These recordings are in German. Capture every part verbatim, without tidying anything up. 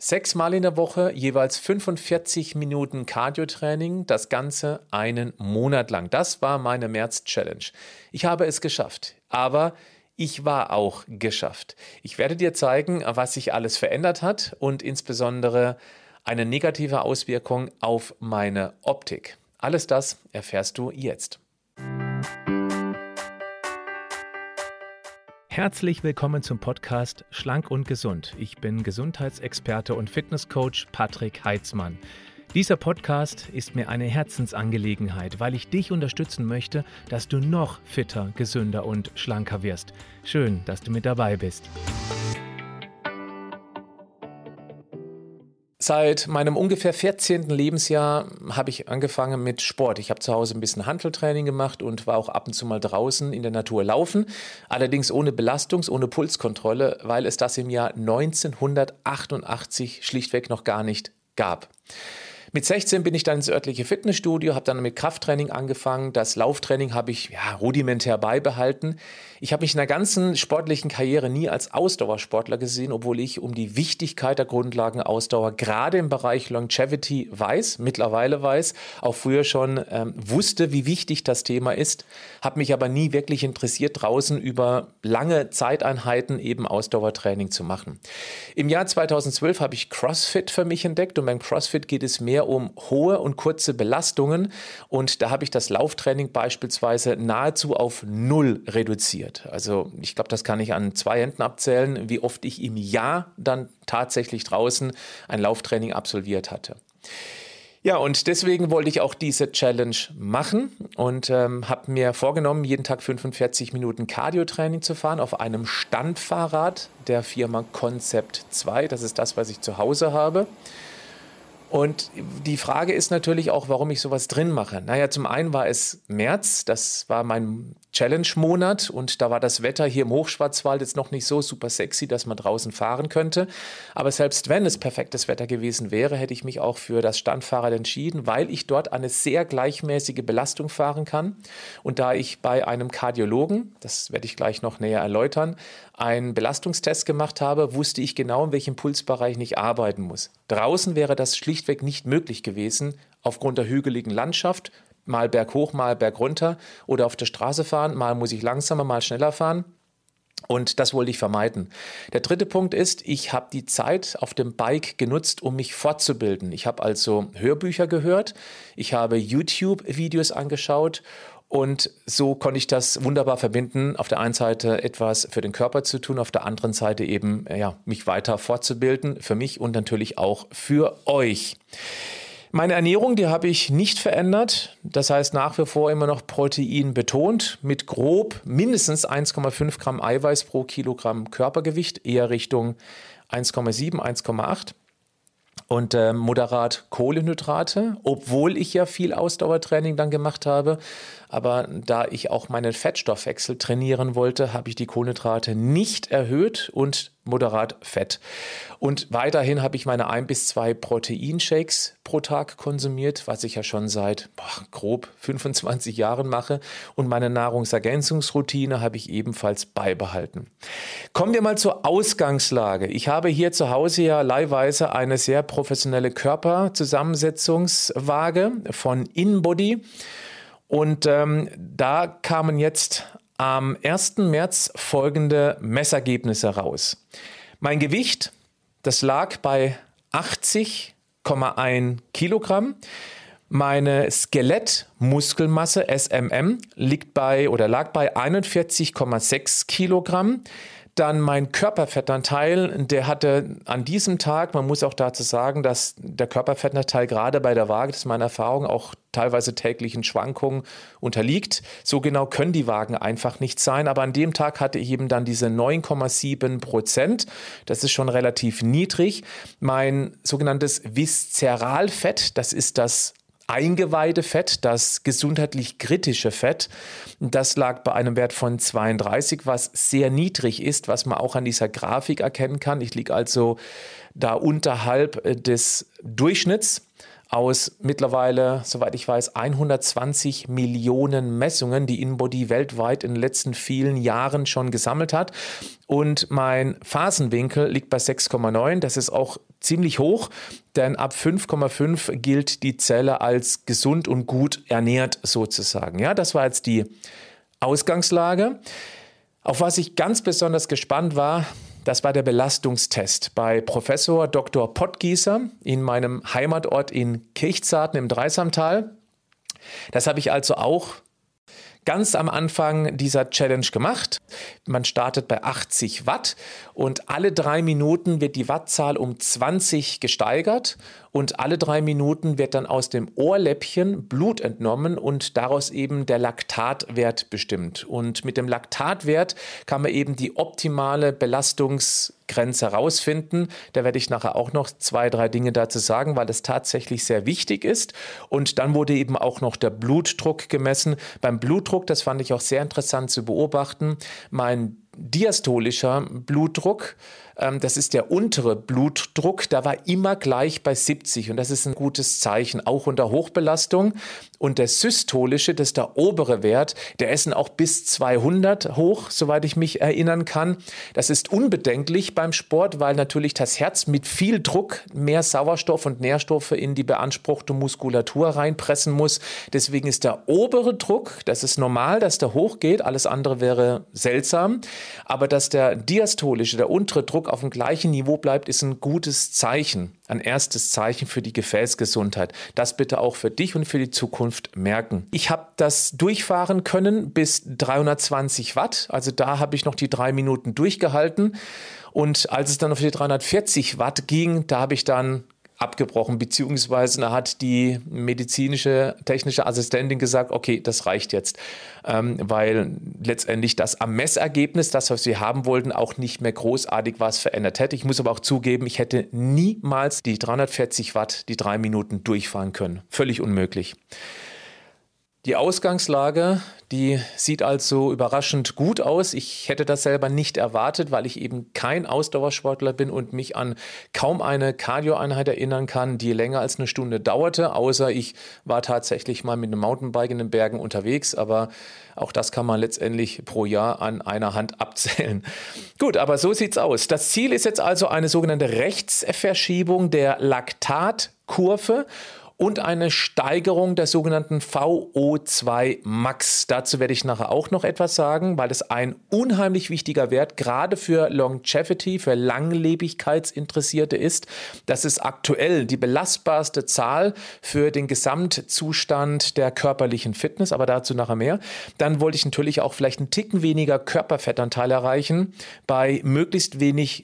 Sechsmal in der Woche, jeweils fünfundvierzig Minuten Cardio-Training, das Ganze einen Monat lang. Das war meine März-Challenge. Ich habe es geschafft, aber ich war auch geschafft. Ich werde dir zeigen, was sich alles verändert hat und insbesondere eine negative Auswirkung auf meine Optik. Alles das erfährst du jetzt. Herzlich willkommen zum Podcast Schlank und Gesund. Ich bin Gesundheitsexperte und Fitnesscoach Patrick Heitzmann. Dieser Podcast ist mir eine Herzensangelegenheit, weil ich dich unterstützen möchte, dass du noch fitter, gesünder und schlanker wirst. Schön, dass du mit dabei bist. Seit meinem ungefähr vierzehnten Lebensjahr habe ich angefangen mit Sport. Ich habe zu Hause ein bisschen Hanteltraining gemacht und war auch ab und zu mal draußen in der Natur laufen. Allerdings ohne Belastungs-, ohne Pulskontrolle, weil es das im Jahr neunzehnhundertachtundachtzig schlichtweg noch gar nicht gab. Mit sechzehn bin ich dann ins örtliche Fitnessstudio, habe dann mit Krafttraining angefangen. Das Lauftraining habe ich ja, rudimentär beibehalten. Ich habe mich in der ganzen sportlichen Karriere nie als Ausdauersportler gesehen, obwohl ich um die Wichtigkeit der Grundlagenausdauer gerade im Bereich Longevity weiß, mittlerweile weiß, auch früher schon ähm, wusste, wie wichtig das Thema ist, habe mich aber nie wirklich interessiert, draußen über lange Zeiteinheiten eben Ausdauertraining zu machen. Im Jahr zweitausendzwölf habe ich CrossFit für mich entdeckt und beim CrossFit geht es mehr um hohe und kurze Belastungen und da habe ich das Lauftraining beispielsweise nahezu auf null reduziert. Also ich glaube, das kann ich an zwei Händen abzählen, wie oft ich im Jahr dann tatsächlich draußen ein Lauftraining absolviert hatte. Ja, und deswegen wollte ich auch diese Challenge machen und ähm, habe mir vorgenommen, jeden Tag fünfundvierzig Minuten Cardio-Training zu fahren auf einem Standfahrrad der Firma Concept zwei. Das ist das, was ich zu Hause habe. Und die Frage ist natürlich auch, warum ich sowas drin mache. Naja, zum einen war es März, das war mein Challenge-Monat und da war das Wetter hier im Hochschwarzwald jetzt noch nicht so super sexy, dass man draußen fahren könnte. Aber selbst wenn es perfektes Wetter gewesen wäre, hätte ich mich auch für das Standfahrrad entschieden, weil ich dort eine sehr gleichmäßige Belastung fahren kann. Und da ich bei einem Kardiologen, das werde ich gleich noch näher erläutern, einen Belastungstest gemacht habe, wusste ich genau, in welchem Pulsbereich ich arbeiten muss. Draußen wäre das schlichtweg nicht möglich gewesen, aufgrund der hügeligen Landschaft, mal berghoch, mal bergunter oder auf der Straße fahren, mal muss ich langsamer, mal schneller fahren. Und das wollte ich vermeiden. Der dritte Punkt ist, ich habe die Zeit auf dem Bike genutzt, um mich fortzubilden. Ich habe also Hörbücher gehört, ich habe YouTube-Videos angeschaut und so konnte ich das wunderbar verbinden. Auf der einen Seite etwas für den Körper zu tun, auf der anderen Seite eben ja, mich weiter fortzubilden, für mich und natürlich auch für euch. Meine Ernährung, die habe ich nicht verändert. Das heißt nach wie vor immer noch Protein betont mit grob mindestens eins Komma fünf Gramm Eiweiß pro Kilogramm Körpergewicht, eher Richtung eins Komma sieben, eins Komma acht. Und äh, moderat Kohlenhydrate, obwohl ich ja viel Ausdauertraining dann gemacht habe. Aber da ich auch meinen Fettstoffwechsel trainieren wollte, habe ich die Kohlenhydrate nicht erhöht und moderat Fett. Und weiterhin habe ich meine ein bis zwei Proteinshakes pro Tag konsumiert, was ich ja schon seit boah, grob fünfundzwanzig Jahren mache. Und meine Nahrungsergänzungsroutine habe ich ebenfalls beibehalten. Kommen wir mal zur Ausgangslage. Ich habe hier zu Hause ja leihweise eine sehr professionelle Körperzusammensetzungswaage von InBody. Und ähm, da kamen jetzt am ersten März folgende Messergebnisse raus. Mein Gewicht, das lag bei achtzig Komma eins Kilogramm. Meine Skelettmuskelmasse, S M M, liegt bei oder lag bei einundvierzig Komma sechs Kilogramm. Dann mein Körperfettanteil, der hatte an diesem Tag, man muss auch dazu sagen, dass der Körperfettanteil gerade bei der Waage, das ist meine Erfahrung, auch teilweise täglichen Schwankungen unterliegt. So genau können die Wagen einfach nicht sein, aber an dem Tag hatte ich eben dann diese neun Komma sieben Prozent. Das ist schon relativ niedrig. Mein sogenanntes Viszeralfett, das ist das Eingeweidefett, das gesundheitlich kritische Fett, das lag bei einem Wert von zweiunddreißig, was sehr niedrig ist, was man auch an dieser Grafik erkennen kann. Ich liege also da unterhalb des Durchschnitts. aus mittlerweile, soweit ich weiß, hundertzwanzig Millionen Messungen, die InBody weltweit in den letzten vielen Jahren schon gesammelt hat. Und mein Phasenwinkel liegt bei sechs Komma neun. Das ist auch ziemlich hoch, denn ab fünf Komma fünf gilt die Zelle als gesund und gut ernährt sozusagen. Ja, das war jetzt die Ausgangslage. Auf was ich ganz besonders gespannt war, das war der Belastungstest bei Professor Doktor Pottgießer in meinem Heimatort in Kirchzarten im Dreisamtal. Das habe ich also auch ganz am Anfang dieser Challenge gemacht. Man startet bei achtzig Watt und alle drei Minuten wird die Wattzahl um zwanzig gesteigert und alle drei Minuten wird dann aus dem Ohrläppchen Blut entnommen und daraus eben der Laktatwert bestimmt. Und mit dem Laktatwert kann man eben die optimale Belastungsgrenze herausfinden. Da werde ich nachher auch noch zwei, drei Dinge dazu sagen, weil das tatsächlich sehr wichtig ist. Und dann wurde eben auch noch der Blutdruck gemessen. Beim Blutdruck, das fand ich auch sehr interessant zu beobachten, mein diastolischer Blutdruck, ähm, das ist der untere Blutdruck, da war immer gleich bei siebzig und das ist ein gutes Zeichen, auch unter Hochbelastung. Und der systolische, das ist der obere Wert, der ist auch bis zweihundert hoch, soweit ich mich erinnern kann. Das ist unbedenklich beim Sport, weil natürlich das Herz mit viel Druck mehr Sauerstoff und Nährstoffe in die beanspruchte Muskulatur reinpressen muss. Deswegen ist der obere Druck, das ist normal, dass der hochgeht, alles andere wäre seltsam. Aber dass der diastolische, der untere Druck auf dem gleichen Niveau bleibt, ist ein gutes Zeichen, ein erstes Zeichen für die Gefäßgesundheit. Das bitte auch für dich und für die Zukunft merken. Ich habe das durchfahren können bis dreihundertzwanzig Watt, also da habe ich noch die drei Minuten durchgehalten. Und als es dann auf die dreihundertvierzig Watt ging, da habe ich dann abgebrochen, beziehungsweise da hat die medizinische, technische Assistentin gesagt, okay, das reicht jetzt, ähm, weil letztendlich das am Messergebnis, das, was wir haben wollten, auch nicht mehr großartig was verändert hätte. Ich muss aber auch zugeben, ich hätte niemals die dreihundertvierzig Watt, die drei Minuten durchfahren können. Völlig unmöglich. Die Ausgangslage, die sieht also überraschend gut aus. Ich hätte das selber nicht erwartet, weil ich eben kein Ausdauersportler bin und mich an kaum eine Cardio-Einheit erinnern kann, die länger als eine Stunde dauerte, außer ich war tatsächlich mal mit einem Mountainbike in den Bergen unterwegs, aber auch das kann man letztendlich pro Jahr an einer Hand abzählen. Gut, aber so sieht's aus. Das Ziel ist jetzt also eine sogenannte Rechtsverschiebung der Laktatkurve und eine Steigerung der sogenannten V O zwei Max. Dazu werde ich nachher auch noch etwas sagen, weil es ein unheimlich wichtiger Wert gerade für Longevity, für Langlebigkeitsinteressierte ist. Das ist aktuell die belastbarste Zahl für den Gesamtzustand der körperlichen Fitness, aber dazu nachher mehr. Dann wollte ich natürlich auch vielleicht einen Ticken weniger Körperfettanteil erreichen bei möglichst wenig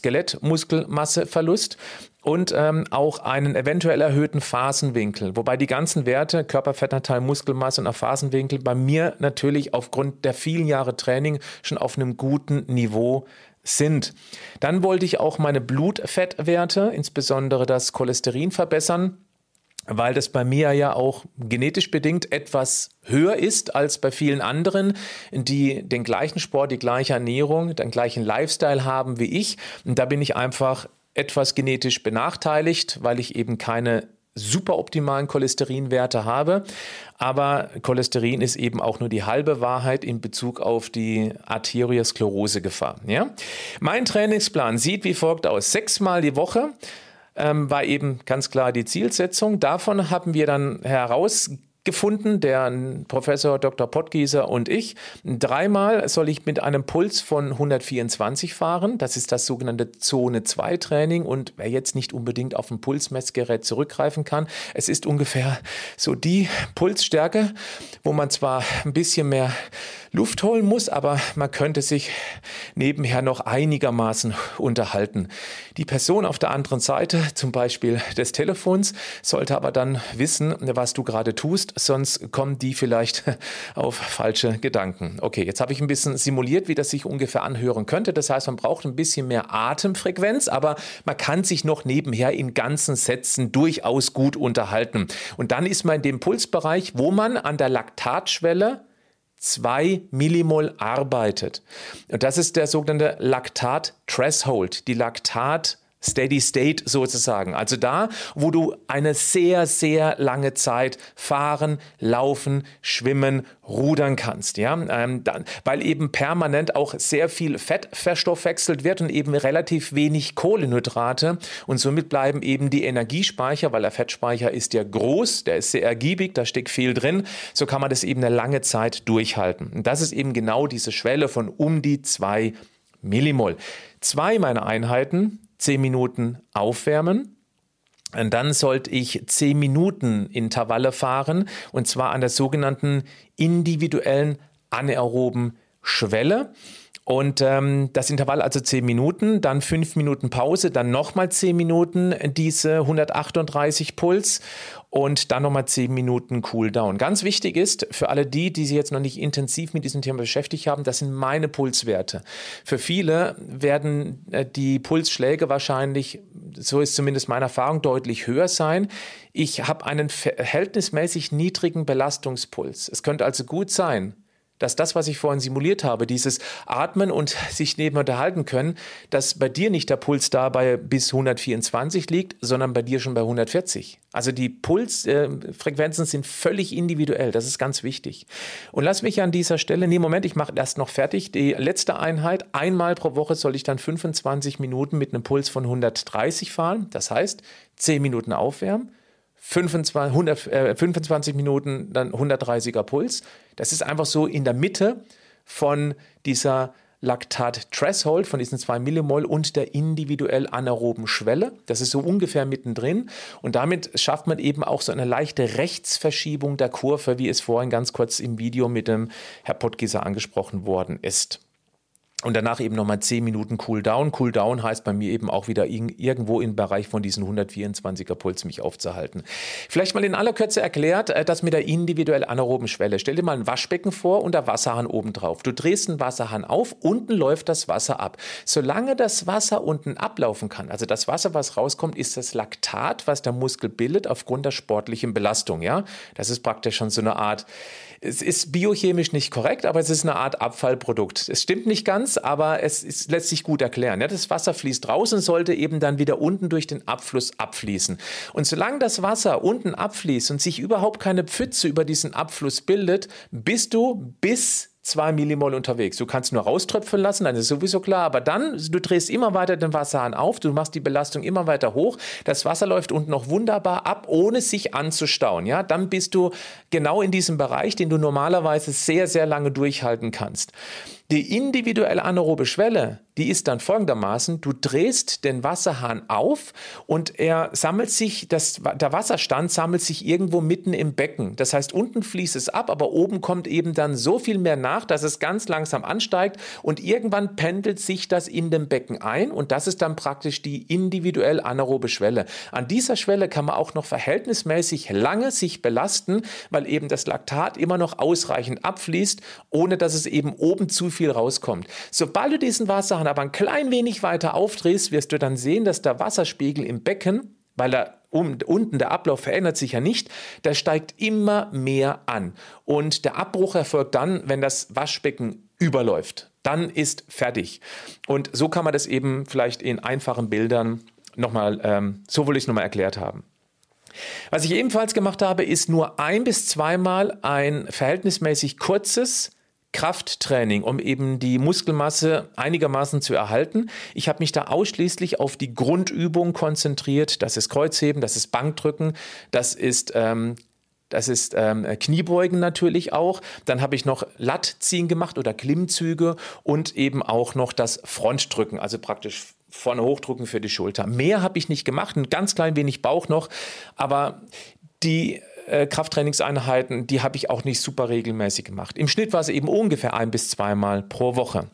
Skelettmuskelmasseverlust und ähm, auch einen eventuell erhöhten Phasenwinkel. Wobei die ganzen Werte, Körperfettanteil, Muskelmasse und Phasenwinkel bei mir natürlich aufgrund der vielen Jahre Training schon auf einem guten Niveau sind. Dann wollte ich auch meine Blutfettwerte, insbesondere das Cholesterin, verbessern, weil das bei mir ja auch genetisch bedingt etwas höher ist als bei vielen anderen, die den gleichen Sport, die gleiche Ernährung, den gleichen Lifestyle haben wie ich. Und da bin ich einfach etwas genetisch benachteiligt, weil ich eben keine super optimalen Cholesterinwerte habe. Aber Cholesterin ist eben auch nur die halbe Wahrheit in Bezug auf die Arteriosklerose-Gefahr. Ja? Mein Trainingsplan sieht wie folgt aus. Sechsmal die Woche Ähm, war eben ganz klar die Zielsetzung. Davon haben wir dann herausgefunden, der Professor Doktor Pottgießer und ich, dreimal soll ich mit einem Puls von hundertvierundzwanzig fahren. Das ist das sogenannte Zone zwei Training. Und wer jetzt nicht unbedingt auf ein Pulsmessgerät zurückgreifen kann, es ist ungefähr so die Pulsstärke, wo man zwar ein bisschen mehr Luft holen muss, aber man könnte sich nebenher noch einigermaßen unterhalten. Die Person auf der anderen Seite, zum Beispiel des Telefons, sollte aber dann wissen, was du gerade tust, sonst kommen die vielleicht auf falsche Gedanken. Okay, jetzt habe ich ein bisschen simuliert, wie das sich ungefähr anhören könnte. Das heißt, man braucht ein bisschen mehr Atemfrequenz, aber man kann sich noch nebenher in ganzen Sätzen durchaus gut unterhalten. Und dann ist man in dem Pulsbereich, wo man an der Laktatschwelle zwei Millimol arbeitet. Und das ist der sogenannte Laktat-Threshold, die Laktatgrenze. Steady State sozusagen. Also da, wo du eine sehr, sehr lange Zeit fahren, laufen, schwimmen, rudern kannst. Ja? Ähm, dann, weil eben permanent auch sehr viel Fett verstoffwechselt wird und eben relativ wenig Kohlenhydrate. Und somit bleiben eben die Energiespeicher, weil der Fettspeicher ist ja groß, der ist sehr ergiebig, da steckt viel drin. So kann man das eben eine lange Zeit durchhalten. Und das ist eben genau diese Schwelle von um die zwei Millimol. Zwei meiner Einheiten, zehn Minuten aufwärmen. Und dann sollte ich zehn Minuten Intervalle fahren, und zwar an der sogenannten individuellen anaeroben Schwelle. Und ähm, das Intervall also zehn Minuten, dann fünf Minuten Pause, dann nochmal zehn Minuten diese hundertachtunddreißig Puls und dann nochmal zehn Minuten Cooldown. Ganz wichtig ist, für alle die, die sich jetzt noch nicht intensiv mit diesem Thema beschäftigt haben, das sind meine Pulswerte. Für viele werden äh, die Pulsschläge wahrscheinlich, so ist zumindest meine Erfahrung, deutlich höher sein. Ich habe einen verhältnismäßig niedrigen Belastungspuls. Es könnte also gut sein, dass das, was ich vorhin simuliert habe, dieses Atmen und sich neben unterhalten können, dass bei dir nicht der Puls dabei bis hundertvierundzwanzig liegt, sondern bei dir schon bei hundertvierzig. Also die Pulsfrequenzen äh, sind völlig individuell, das ist ganz wichtig. Und lass mich an dieser Stelle, nee, Moment, ich mache erst noch fertig, die letzte Einheit, einmal pro Woche soll ich dann fünfundzwanzig Minuten mit einem Puls von hundertdreißig fahren, das heißt zehn Minuten aufwärmen, fünfundzwanzig, hundert, äh, fünfundzwanzig Minuten, dann hundertdreißiger Puls. Das ist einfach so in der Mitte von dieser Laktat-Threshold, von diesen zwei Millimol und der individuell anaeroben Schwelle. Das ist so ungefähr mittendrin. Und damit schafft man eben auch so eine leichte Rechtsverschiebung der Kurve, wie es vorhin ganz kurz im Video mit dem Herr Pottgieser angesprochen worden ist. Und danach eben nochmal zehn Minuten Cooldown. Cooldown heißt bei mir eben auch wieder irgendwo im Bereich von diesen hundertvierundzwanziger Puls mich aufzuhalten. Vielleicht mal in aller Kürze erklärt, das mit der individuell anaeroben Schwelle. Stell dir mal ein Waschbecken vor und der Wasserhahn oben drauf. Du drehst den Wasserhahn auf, unten läuft das Wasser ab. Solange das Wasser unten ablaufen kann, also das Wasser, was rauskommt, ist das Laktat, was der Muskel bildet aufgrund der sportlichen Belastung. Ja? Das ist praktisch schon so eine Art, es ist biochemisch nicht korrekt, aber es ist eine Art Abfallprodukt. Es stimmt nicht ganz, aber es ist, lässt sich gut erklären. Ja, das Wasser fließt raus und sollte eben dann wieder unten durch den Abfluss abfließen. Und solange das Wasser unten abfließt und sich überhaupt keine Pfütze über diesen Abfluss bildet, bist du bis zwei Millimol unterwegs. Du kannst nur rauströpfeln lassen, dann ist sowieso klar, aber dann, du drehst immer weiter den Wasserhahn auf, du machst die Belastung immer weiter hoch, das Wasser läuft unten noch wunderbar ab, ohne sich anzustauen. Ja? Dann bist du genau in diesem Bereich, den du normalerweise sehr, sehr lange durchhalten kannst. Die individuelle anaerobe Schwelle, die ist dann folgendermaßen, du drehst den Wasserhahn auf und er sammelt sich, das, der Wasserstand sammelt sich irgendwo mitten im Becken. Das heißt, unten fließt es ab, aber oben kommt eben dann so viel mehr nach, dass es ganz langsam ansteigt und irgendwann pendelt sich das in dem Becken ein und das ist dann praktisch die individuell anaerobe Schwelle. An dieser Schwelle kann man auch noch verhältnismäßig lange sich belasten, weil eben das Laktat immer noch ausreichend abfließt, ohne dass es eben oben zu viel rauskommt. Sobald du diesen Wasserhahn aber ein klein wenig weiter aufdrehst, wirst du dann sehen, dass der Wasserspiegel im Becken, weil da um, unten der Ablauf verändert sich ja nicht, der steigt immer mehr an. Und der Abbruch erfolgt dann, wenn das Waschbecken überläuft. Dann ist fertig. Und so kann man das eben vielleicht in einfachen Bildern nochmal, ähm, so will ich es nochmal erklärt haben. Was ich ebenfalls gemacht habe, ist nur ein- bis zweimal ein verhältnismäßig kurzes Krafttraining, um eben die Muskelmasse einigermaßen zu erhalten. Ich habe mich da ausschließlich auf die Grundübung konzentriert. Das ist Kreuzheben, das ist Bankdrücken, das ist ähm, Das ist ähm, Kniebeugen natürlich auch. Dann habe ich noch Lattziehen gemacht oder Klimmzüge und eben auch noch das Frontdrücken, also praktisch vorne hochdrücken für die Schulter. Mehr habe ich nicht gemacht, ein ganz klein wenig Bauch noch, aber die äh, Krafttrainingseinheiten, die habe ich auch nicht super regelmäßig gemacht. Im Schnitt war es eben ungefähr ein bis zweimal pro Woche.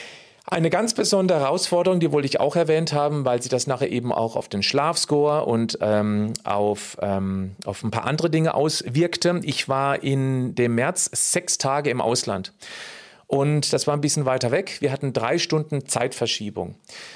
Eine ganz besondere Herausforderung, die wollte ich auch erwähnt haben, weil sie das nachher eben auch auf den Schlafscore und ähm, auf, ähm, auf ein paar andere Dinge auswirkte. Ich war in dem März sechs Tage im Ausland und das war ein bisschen weiter weg. Wir hatten drei Stunden Zeitverschiebung.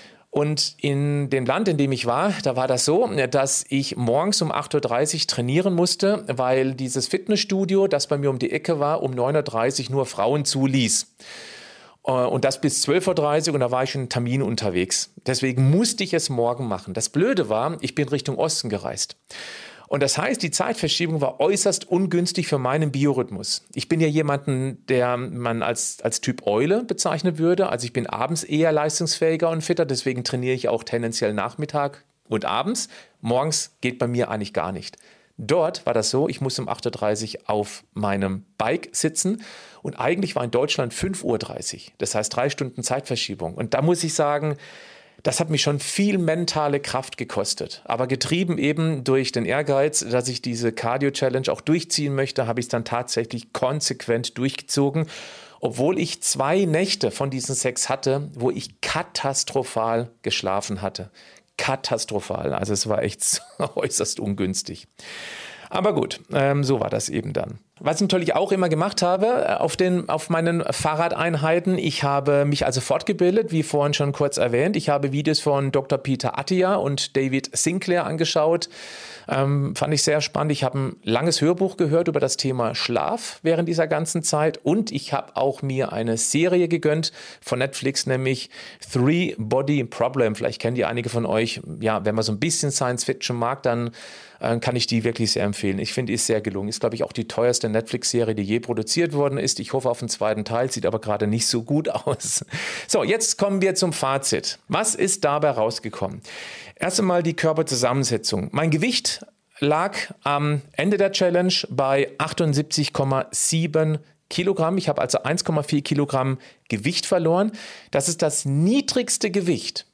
Und in dem Land, in dem ich war, da war das so, dass ich morgens um acht Uhr dreißig trainieren musste, weil dieses Fitnessstudio, das bei mir um die Ecke war, um neun Uhr dreißig nur Frauen zuließ. Und das bis zwölf Uhr dreißig und da war ich schon in Termin unterwegs. Deswegen musste ich es morgen machen. Das Blöde war, ich bin Richtung Osten gereist. Und das heißt, die Zeitverschiebung war äußerst ungünstig für meinen Biorhythmus. Ich bin ja jemanden, der man als, als Typ Eule bezeichnen würde. Also ich bin abends eher leistungsfähiger und fitter, deswegen trainiere ich auch tendenziell Nachmittag und abends. Morgens geht bei mir eigentlich gar nicht. Dort war das so, ich musste um acht Uhr dreißig auf meinem Bike sitzen und eigentlich war in Deutschland fünf Uhr dreißig. Das heißt drei Stunden Zeitverschiebung. Und da muss ich sagen, das hat mich schon viel mentale Kraft gekostet. Aber getrieben eben durch den Ehrgeiz, dass ich diese Cardio-Challenge auch durchziehen möchte, habe ich es dann tatsächlich konsequent durchgezogen. Obwohl ich zwei Nächte von diesen sechs hatte, wo ich katastrophal geschlafen hatte. Katastrophal. Also es war echt äußerst ungünstig. Aber gut, ähm, so war das eben dann. Was ich natürlich auch immer gemacht habe auf, den, auf meinen Fahrradeinheiten, ich habe mich also fortgebildet, wie vorhin schon kurz erwähnt. Ich habe Videos von Doktor Peter Attia und David Sinclair angeschaut. Ähm, fand ich sehr spannend. Ich habe ein langes Hörbuch gehört über das Thema Schlaf während dieser ganzen Zeit und ich habe auch mir eine Serie gegönnt von Netflix, nämlich Three Body Problem. Vielleicht kennen die einige von euch. Ja, wenn man so ein bisschen Science Fiction mag, dann äh, kann ich die wirklich sehr empfehlen. Ich finde, die ist sehr gelungen. Ist, glaube ich, auch die teuerste Netflix-Serie, die je produziert worden ist. Ich hoffe auf den zweiten Teil, sieht aber gerade nicht so gut aus. So, jetzt kommen wir zum Fazit. Was ist dabei rausgekommen? Erst einmal die Körperzusammensetzung. Mein Gewicht lag am Ende der Challenge bei achtundsiebzig Komma sieben Kilogramm. Ich habe also eins Komma vier Kilogramm Gewicht verloren. Das ist das niedrigste Gewicht,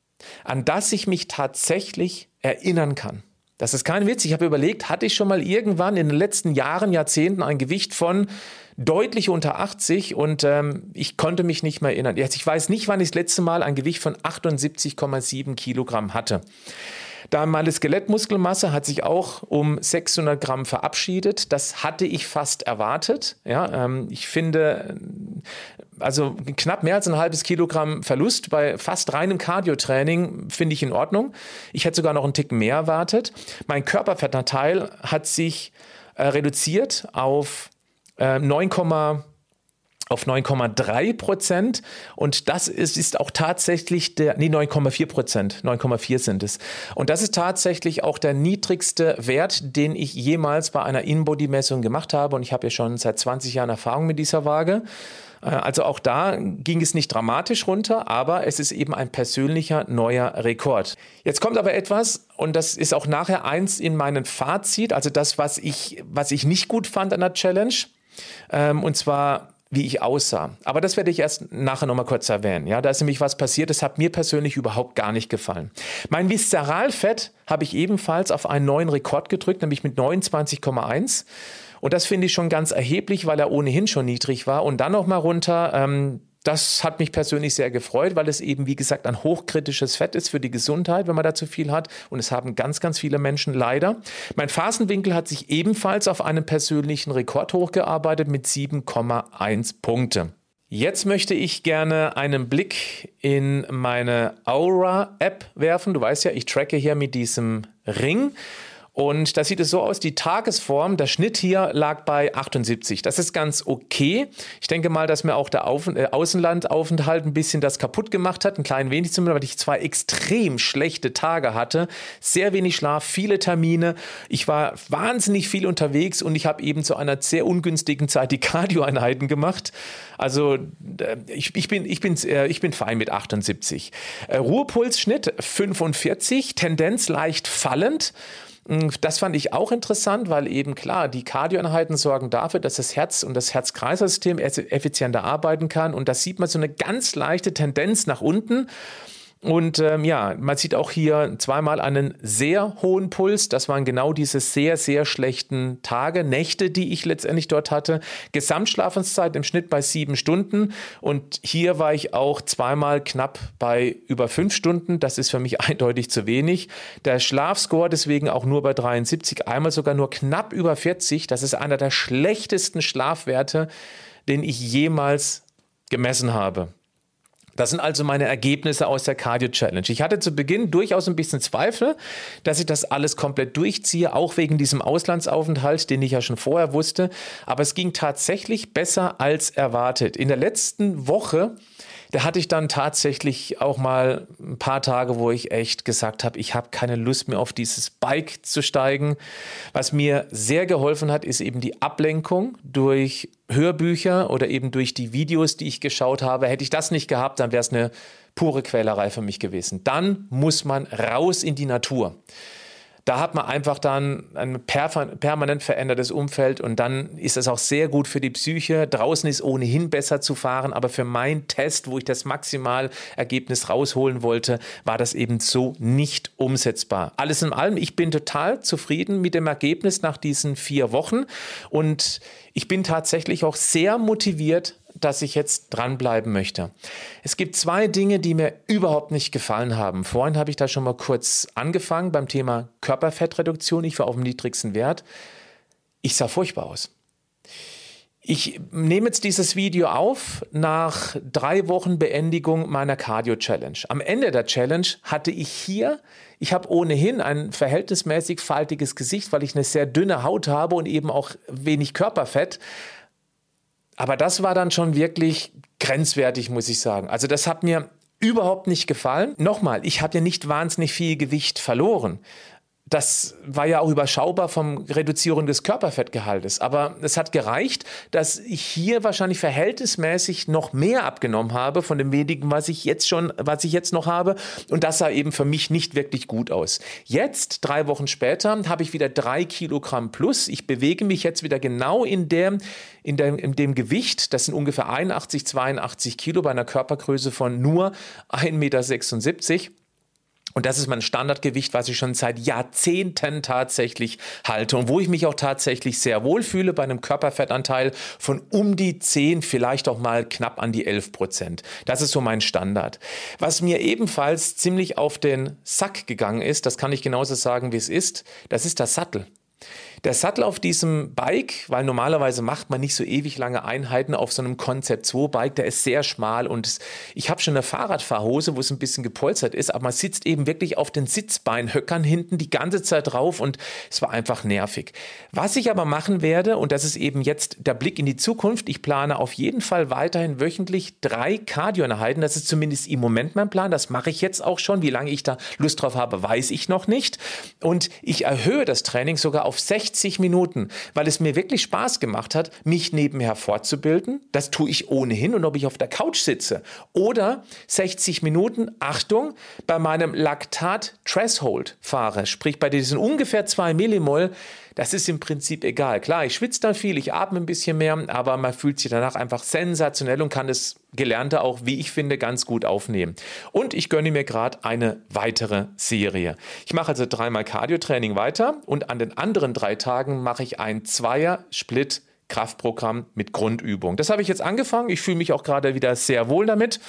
an das ich mich tatsächlich erinnern kann. Das ist kein Witz. Ich habe überlegt, hatte ich schon mal irgendwann in den letzten Jahren, Jahrzehnten ein Gewicht von deutlich unter achtzig und ähm, ich konnte mich nicht mehr erinnern. Jetzt, ich weiß nicht, wann ich das letzte Mal ein Gewicht von achtundsiebzig Komma sieben Kilogramm hatte. Da meine Skelettmuskelmasse hat sich auch um sechshundert Gramm verabschiedet. Das hatte ich fast erwartet. Ja, ähm, ich finde, also knapp mehr als ein halbes Kilogramm Verlust bei fast reinem Cardio-Training finde ich in Ordnung. Ich hätte sogar noch einen Tick mehr erwartet. Mein Körperfettanteil hat sich äh, reduziert auf äh, neun, auf neun Komma drei Prozent und das ist, ist auch tatsächlich der, nee, neun Komma vier Prozent, neun Komma vier sind es. Und das ist tatsächlich auch der niedrigste Wert, den ich jemals bei einer In-Body-Messung gemacht habe und ich habe ja schon seit zwanzig Jahren Erfahrung mit dieser Waage. Also auch da ging es nicht dramatisch runter, aber es ist eben ein persönlicher neuer Rekord. Jetzt kommt aber etwas und das ist auch nachher eins in meinem Fazit, also das, was ich, was ich nicht gut fand an der Challenge, ähm, und zwar wie ich aussah. Aber das werde ich erst nachher nochmal kurz erwähnen. Ja, da ist nämlich was passiert, das hat mir persönlich überhaupt gar nicht gefallen. Mein Viszeralfett habe ich ebenfalls auf einen neuen Rekord gedrückt, nämlich mit neunundzwanzig Komma eins. Und das finde ich schon ganz erheblich, weil er ohnehin schon niedrig war. Und dann nochmal runter, ähm, das hat mich persönlich sehr gefreut, weil es eben, wie gesagt, ein hochkritisches Fett ist für die Gesundheit, wenn man da zu viel hat. Und es haben ganz, ganz viele Menschen leider. Mein Fasenwinkel hat sich ebenfalls auf einen persönlichen Rekord hochgearbeitet mit sieben Komma eins Punkte. Jetzt möchte ich gerne einen Blick in meine Oura-App werfen. Du weißt ja, ich tracke hier mit diesem Ring. Und da sieht es so aus, die Tagesform, der Schnitt hier lag bei achtundsiebzig. Das ist ganz okay. Ich denke mal, dass mir auch der Auf- äh, Außenlandaufenthalt ein bisschen das kaputt gemacht hat, ein klein wenig zumindest, weil ich zwei extrem schlechte Tage hatte. Sehr wenig Schlaf, viele Termine. Ich war wahnsinnig viel unterwegs und ich habe eben zu einer sehr ungünstigen Zeit die Cardio-Einheiten gemacht. Also äh, ich, ich, bin, ich, bin, äh, ich bin fein mit achtundsiebzig. Äh, Ruhepulsschnitt fünfundvierzig, Tendenz leicht fallend. Das fand ich auch interessant, weil eben klar, die Cardioeinheiten sorgen dafür, dass das Herz und das Herz-Kreislauf-System effizienter arbeiten kann. Und da sieht man so eine ganz leichte Tendenz nach unten. Und ähm, ja, man sieht auch hier zweimal einen sehr hohen Puls. Das waren genau diese sehr, sehr schlechten Tage, Nächte, die ich letztendlich dort hatte. Gesamtschlafenszeit im Schnitt bei sieben Stunden. Und hier war ich auch zweimal knapp bei über fünf Stunden. Das ist für mich eindeutig zu wenig. Der Schlafscore deswegen auch nur bei dreiundsiebzig, einmal sogar nur knapp über vierzig. Das ist einer der schlechtesten Schlafwerte, den ich jemals gemessen habe. Das sind also meine Ergebnisse aus der Cardio Challenge. Ich hatte zu Beginn durchaus ein bisschen Zweifel, dass ich das alles komplett durchziehe, auch wegen diesem Auslandsaufenthalt, den ich ja schon vorher wusste. Aber es ging tatsächlich besser als erwartet. In der letzten Woche, da hatte ich dann tatsächlich auch mal ein paar Tage, wo ich echt gesagt habe, ich habe keine Lust mehr auf dieses Bike zu steigen. Was mir sehr geholfen hat, ist eben die Ablenkung durch Hörbücher oder eben durch die Videos, die ich geschaut habe. Hätte ich das nicht gehabt, dann wäre es eine pure Quälerei für mich gewesen. Dann muss man raus in die Natur. Da hat man einfach dann ein permanent verändertes Umfeld und dann ist es auch sehr gut für die Psyche. Draußen ist ohnehin besser zu fahren, aber für meinen Test, wo ich das Maximalergebnis rausholen wollte, war das eben so nicht umsetzbar. Alles in allem, ich bin total zufrieden mit dem Ergebnis nach diesen vier Wochen und ich bin tatsächlich auch sehr motiviert, dass ich jetzt dranbleiben möchte. Es gibt zwei Dinge, die mir überhaupt nicht gefallen haben. Vorhin habe ich da schon mal kurz angefangen beim Thema Körperfettreduktion. Ich war auf dem niedrigsten Wert. Ich sah furchtbar aus. Ich nehme jetzt dieses Video auf nach drei Wochen Beendigung meiner Cardio-Challenge. Am Ende der Challenge hatte ich hier, ich habe ohnehin ein verhältnismäßig faltiges Gesicht, weil ich eine sehr dünne Haut habe und eben auch wenig Körperfett. Aber das war dann schon wirklich grenzwertig, muss ich sagen. Also das hat mir überhaupt nicht gefallen. Nochmal, ich habe ja nicht wahnsinnig viel Gewicht verloren. Das war ja auch überschaubar vom Reduzierung des Körperfettgehaltes. Aber es hat gereicht, dass ich hier wahrscheinlich verhältnismäßig noch mehr abgenommen habe von dem wenigen, was ich jetzt schon, was ich jetzt noch habe. Und das sah eben für mich nicht wirklich gut aus. Jetzt, drei Wochen später, habe ich wieder drei Kilogramm plus. Ich bewege mich jetzt wieder genau in dem, in dem, in dem Gewicht. Das sind ungefähr einundachtzig, zweiundachtzig Kilo bei einer Körpergröße von nur ein Meter sechsundsiebzig. Und das ist mein Standardgewicht, was ich schon seit Jahrzehnten tatsächlich halte und wo ich mich auch tatsächlich sehr wohl fühle bei einem Körperfettanteil von um die zehn, vielleicht auch mal knapp an die elf Prozent. Das ist so mein Standard. Was mir ebenfalls ziemlich auf den Sack gegangen ist, das kann ich genauso sagen, wie es ist, das ist der Sattel. Der Sattel auf diesem Bike, weil normalerweise macht man nicht so ewig lange Einheiten auf so einem Concept zwei Bike, der ist sehr schmal und ich habe schon eine Fahrradfahrhose, wo es ein bisschen gepolstert ist, aber man sitzt eben wirklich auf den Sitzbeinhöckern hinten die ganze Zeit drauf und es war einfach nervig. Was ich aber machen werde, und das ist eben jetzt der Blick in die Zukunft, ich plane auf jeden Fall weiterhin wöchentlich drei Cardio-Einheiten, das ist zumindest im Moment mein Plan, das mache ich jetzt auch schon, wie lange ich da Lust drauf habe, weiß ich noch nicht und ich erhöhe das Training sogar auf sechzig Minuten, weil es mir wirklich Spaß gemacht hat, mich nebenher fortzubilden. Das tue ich ohnehin und ob ich auf der Couch sitze. Oder sechzig Minuten, Achtung, bei meinem Laktat-Threshold fahre. Sprich, bei diesen ungefähr zwei Millimol, das ist im Prinzip egal. Klar, ich schwitze dann viel, ich atme ein bisschen mehr, aber man fühlt sich danach einfach sensationell und kann das Gelernte auch, wie ich finde, ganz gut aufnehmen. Und ich gönne mir gerade eine weitere Serie. Ich mache also dreimal Cardio-Training weiter und an den anderen drei Tagen mache ich ein Zweier-Split-Kraftprogramm mit Grundübung. Das habe ich jetzt angefangen. Ich fühle mich auch gerade wieder sehr wohl damit.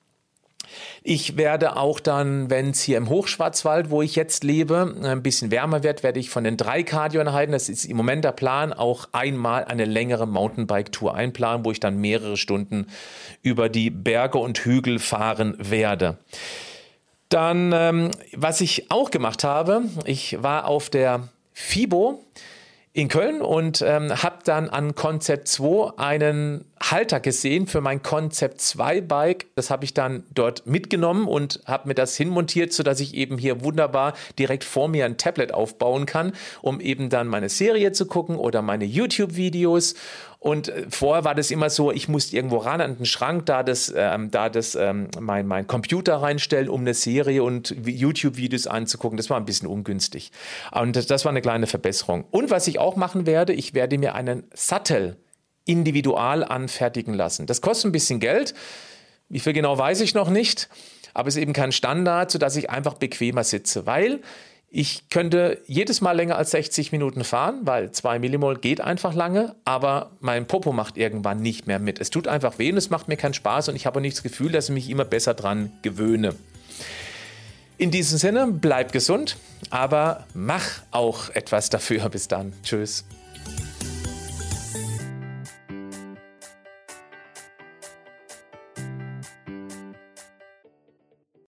Ich werde auch dann, wenn es hier im Hochschwarzwald, wo ich jetzt lebe, ein bisschen wärmer wird, werde ich von den drei Cardio-Einheiten, das ist im Moment der Plan, auch einmal eine längere Mountainbike-Tour einplanen, wo ich dann mehrere Stunden über die Berge und Hügel fahren werde. Dann, ähm, was ich auch gemacht habe, ich war auf der FIBO in Köln und ähm, habe dann an Concept zwei einen Halter gesehen für mein Concept zwei Bike. Das habe ich dann dort mitgenommen und habe mir das hinmontiert, sodass ich eben hier wunderbar direkt vor mir ein Tablet aufbauen kann, um eben dann meine Serie zu gucken oder meine YouTube-Videos. Und äh, vorher war das immer so, ich musste irgendwo ran an den Schrank, da das, ähm, da das ähm, mein, mein Computer reinstellen, um eine Serie und YouTube-Videos anzugucken. Das war ein bisschen ungünstig. Und das, das war eine kleine Verbesserung. Und was ich auch machen werde, ich werde mir einen Sattel individual anfertigen lassen. Das kostet ein bisschen Geld. Wie viel genau weiß ich noch nicht. Aber es ist eben kein Standard, sodass ich einfach bequemer sitze, weil ich könnte jedes Mal länger als sechzig Minuten fahren, weil zwei Millimol geht einfach lange, aber mein Popo macht irgendwann nicht mehr mit. Es tut einfach weh und es macht mir keinen Spaß und ich habe nicht das Gefühl, dass ich mich immer besser dran gewöhne. In diesem Sinne, bleib gesund, aber mach auch etwas dafür. Bis dann. Tschüss.